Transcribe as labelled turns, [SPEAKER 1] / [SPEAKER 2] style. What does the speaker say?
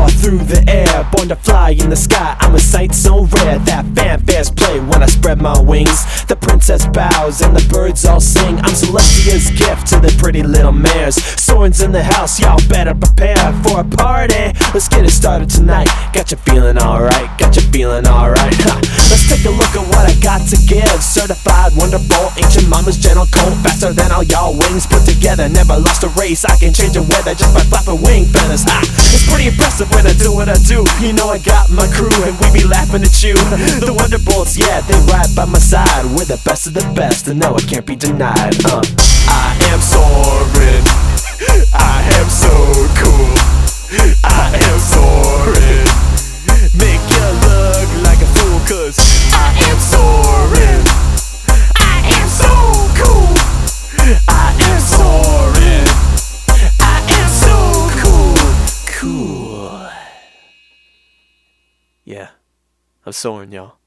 [SPEAKER 1] soar through the air, born to fly in the sky. I'm a sight so rare that fanfares play when I spread my wings. The princess bows and the birds all sing. I'm Celestia's gift to the pretty little mares. Soaring's in the house, y'all better prepare for a party. Let's get it started tonight. Got you feeling alright, got you feeling alright. Let's take a look at what I got to give. Certified wonderful, ancient mama's gentle coat. Faster than all y'all wings put together. Never lost a race, I can change the weather just by flapping wing feathers. It's pretty impressive when I do what I do. You know I got my crew and we be laughing at you. The Wonderbolts, yeah, they ride by my side. We're the best of the best and no, it can't be denied. I am soaring, I am so cool, I am soaring. Make you look like a fool, cause I am soaring, I am so cool, I am soaring, I am so cool. Cool. Yeah, I'm soaring, y'all.